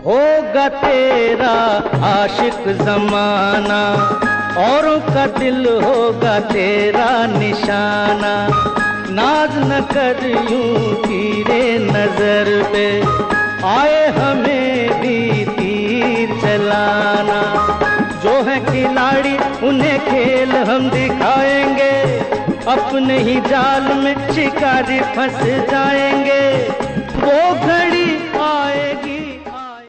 होगा तेरा आशिक जमाना, औरों का दिल होगा तेरा निशाना। नाज न कर यूं तीरे नजर पे, आए हमें भी तीर चलाना। जो है खिलाड़ी उन्हें खेल हम दिखाएंगे, अपने ही जाल में शिकारी फंस जाएंगे। वो घड़ी आए